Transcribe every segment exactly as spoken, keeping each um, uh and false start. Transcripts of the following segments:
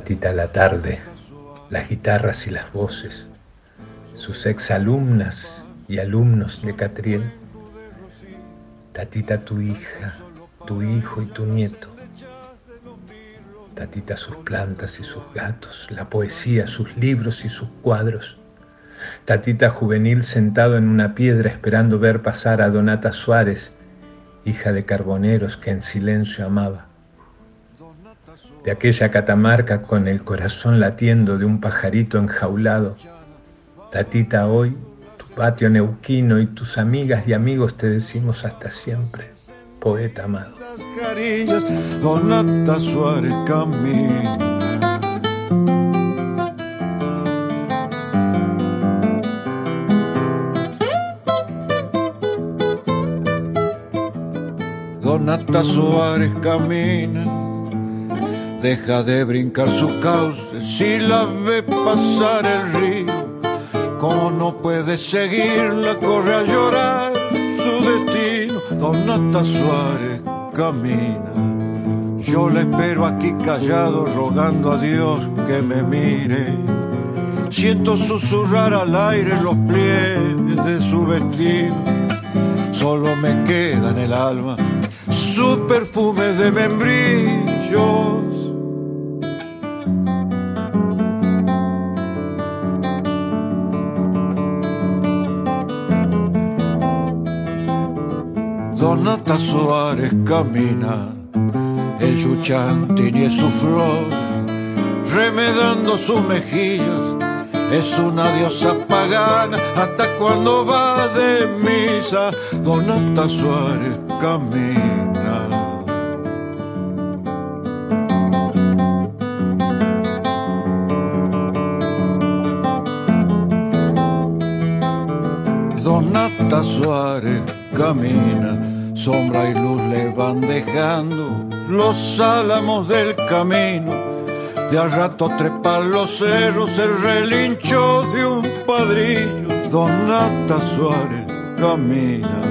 Tatita la tarde, las guitarras y las voces, sus exalumnas y alumnos de Catriel. Tatita tu hija, tu hijo y tu nieto. Tatita sus plantas y sus gatos, la poesía, sus libros y sus cuadros. Tatita juvenil sentado en una piedra esperando ver pasar a Donata Suárez, hija de carboneros que en silencio amaba. De aquella Catamarca con el corazón latiendo de un pajarito enjaulado. Tatita, hoy tu patio neuquino y tus amigas y amigos te decimos hasta siempre, poeta amado. Las carillas, Donata Suárez camina. Donata Suárez camina, deja de brincar sus cauces, si la ve pasar el río, como no puede seguirla, corre a llorar su destino. Donata Suárez camina, yo la espero aquí callado, rogando a Dios que me mire. Siento susurrar al aire los pliegues de su vestido, solo me queda en el alma su perfume de membrillos. Donata Suárez camina, el yuchante y su flor, remedando sus mejillas, es una diosa pagana hasta cuando va de misa. Donata Suárez camina. Donata Suárez camina, sombra y luz le van dejando los álamos del camino. De a rato trepan los cerros el relincho de un padrillo. Donata Suárez camina.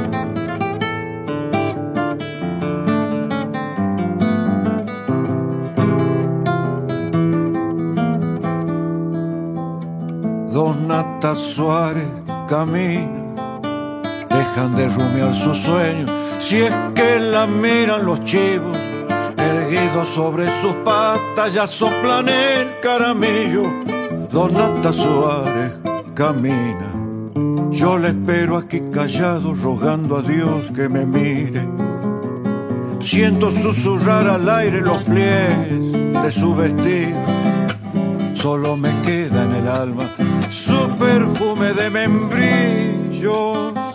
Donata Suárez camina, dejan de rumiar sus sueños, si es que la miran los chivos, erguidos sobre sus patas ya soplan el caramillo. Donata Suárez camina, yo la espero aquí callado, rogando a Dios que me mire. Siento susurrar al aire los pliegues de su vestido, solo me queda en el alma su perfume de membrillos.